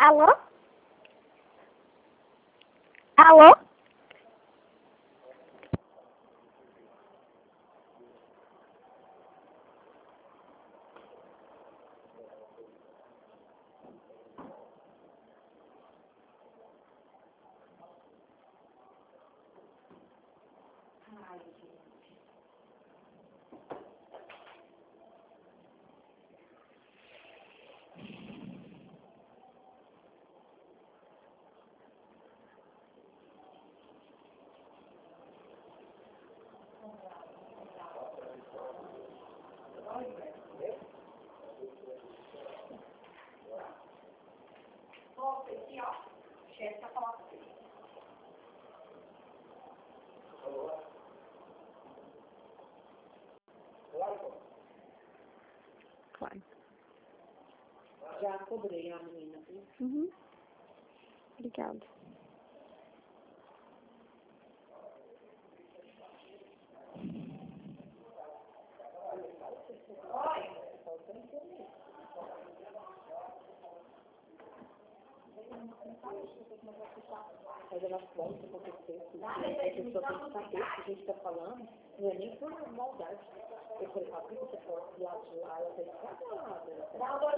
Alô? Alô? Aqui, ó. Chefe pra falar com você. Claro. Já cobrei a menina, viu? Uhum. Obrigada. Mas elas podem acontecer, porque a pessoa tem que saber o que a gente está falando, não é nem por maldade. Eu falei, por que você pode do lado de lá, ela está estragada.